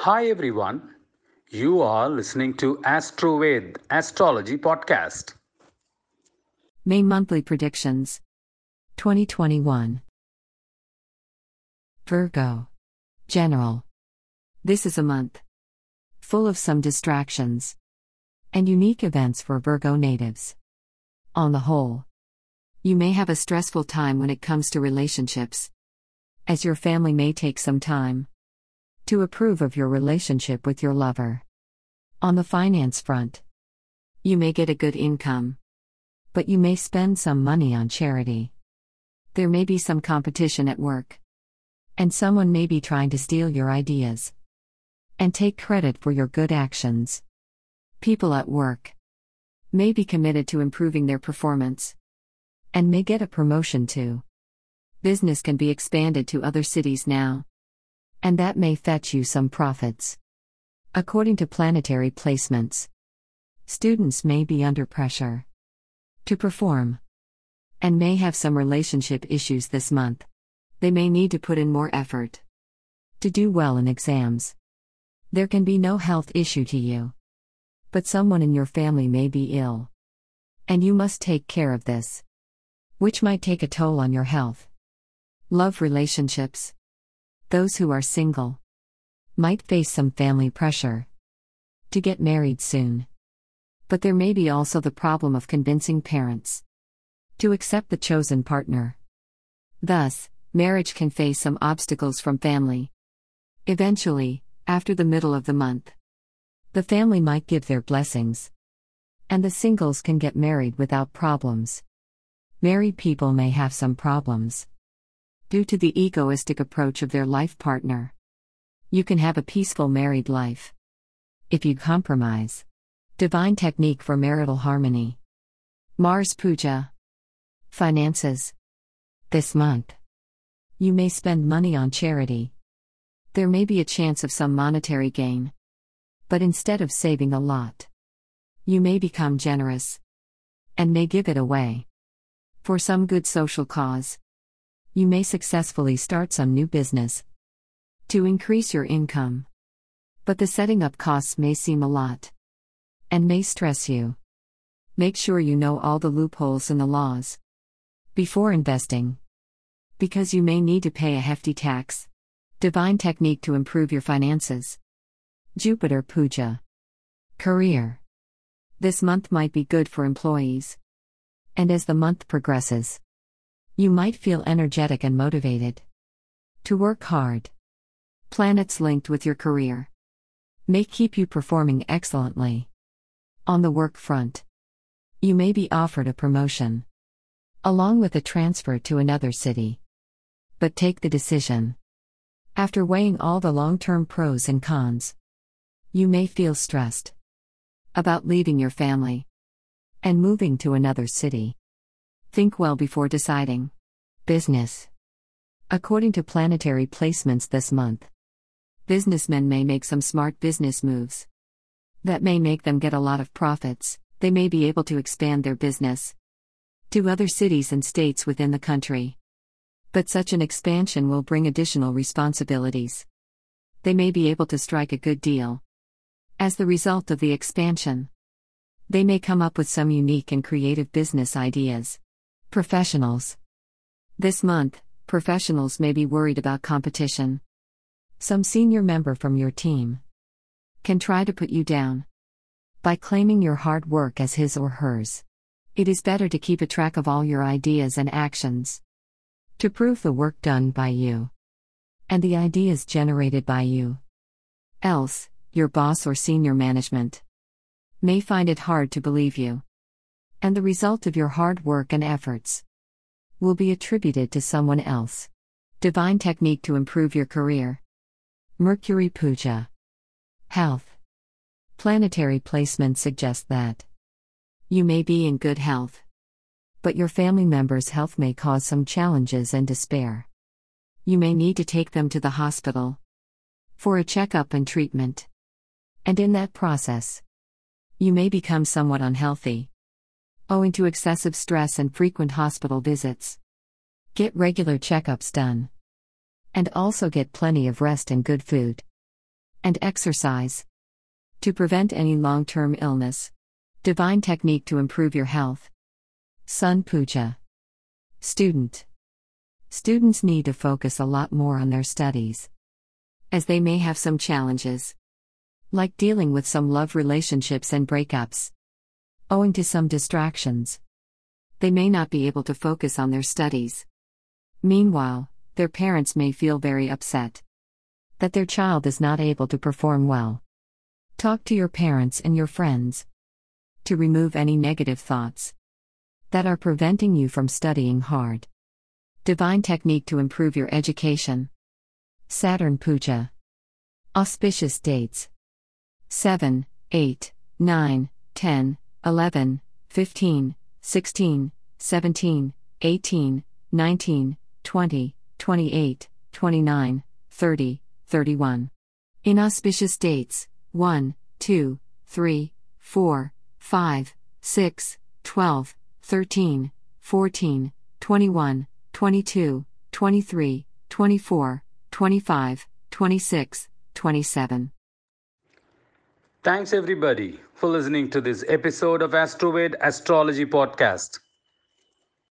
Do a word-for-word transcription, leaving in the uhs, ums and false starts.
Hi everyone, you are listening to AstroVed Astrology Podcast. May Monthly Predictions twenty twenty-one. Virgo. General. This is a month full of some distractions and unique events for Virgo natives. On the whole, you may have a stressful time when it comes to relationships, as your family may take some time to approve of your relationship with your lover. On the finance front, you may get a good income, but you may spend some money on charity. There may be some competition at work, and someone may be trying to steal your ideas and take credit for your good actions. People at work may be committed to improving their performance and may get a promotion too. Business can be expanded to other cities now, and that may fetch you some profits. According to planetary placements, students may be under pressure to perform and may have some relationship issues this month. They may need to put in more effort to do well in exams. There can be no health issue to you, but someone in your family may be ill, and you must take care of this, which might take a toll on your health. Love relationships. Those who are single might face some family pressure to get married soon. But there may be also the problem of convincing parents to accept the chosen partner. Thus, marriage can face some obstacles from family. Eventually, after the middle of the month, the family might give their blessings, and the singles can get married without problems. Married people may have some problems due to the egoistic approach of their life partner. You can have a peaceful married life if you compromise. Divine technique for marital harmony. Mars Puja. Finances. This month, you may spend money on charity. There may be a chance of some monetary gain, but instead of saving a lot, you may become generous and may give it away for some good social cause. You may successfully start some new business to increase your income, but the setting up costs may seem a lot and may stress you. Make sure you know all the loopholes in the laws before investing, because you may need to pay a hefty tax. Divine technique to improve your finances. Jupiter Puja. Career. This month might be good for employees, and as the month progresses, you might feel energetic and motivated to work hard. Planets linked with your career may keep you performing excellently. On the work front, you may be offered a promotion, along with a transfer to another city. But take the decision after weighing all the long-term pros and cons. You may feel stressed about leaving your family and moving to another city. Think well before deciding. Business. According to planetary placements this month, businessmen may make some smart business moves that may make them get a lot of profits. They may be able to expand their business to other cities and states within the country. But such an expansion will bring additional responsibilities. They may be able to strike a good deal as the result of the expansion. They may come up with some unique and creative business ideas. Professionals. This month, professionals may be worried about competition. Some senior member from your team can try to put you down by claiming your hard work as his or hers. It is better to keep a track of all your ideas and actions to prove the work done by you and the ideas generated by you. Else, your boss or senior management may find it hard to believe you, and the result of your hard work and efforts will be attributed to someone else. Divine technique to improve your career. Mercury Puja. Health. Planetary placements suggest that you may be in good health, but your family members' health may cause some challenges and despair. You may need to take them to the hospital for a checkup and treatment. And in that process, you may become somewhat unhealthy owing to excessive stress and frequent hospital visits. Get regular checkups done, and also get plenty of rest and good food. and exercise. To prevent any long-term illness. Divine technique to improve your health. Sun Puja. Student. Students need to focus a lot more on their studies, as they may have some challenges, like dealing with some love relationships and breakups. Owing to some distractions, they may not be able to focus on their studies. Meanwhile, their parents may feel very upset that their child is not able to perform well. Talk to your parents and your friends to remove any negative thoughts that are preventing you from studying hard. Divine technique to improve your education. Saturn Puja. Auspicious dates: seven, eight, nine, ten, eleven, fifteen, sixteen, seventeen, eighteen, nineteen, twenty, twenty-eight, twenty-nine, thirty, thirty-one. Inauspicious dates: one, two, three, four, five, six, twelve, thirteen, fourteen, twenty-one, twenty-two, twenty-three, twenty-four, twenty-five, twenty-six, twenty-seven. Thanks everybody for listening to this episode of AstroVed Astrology Podcast.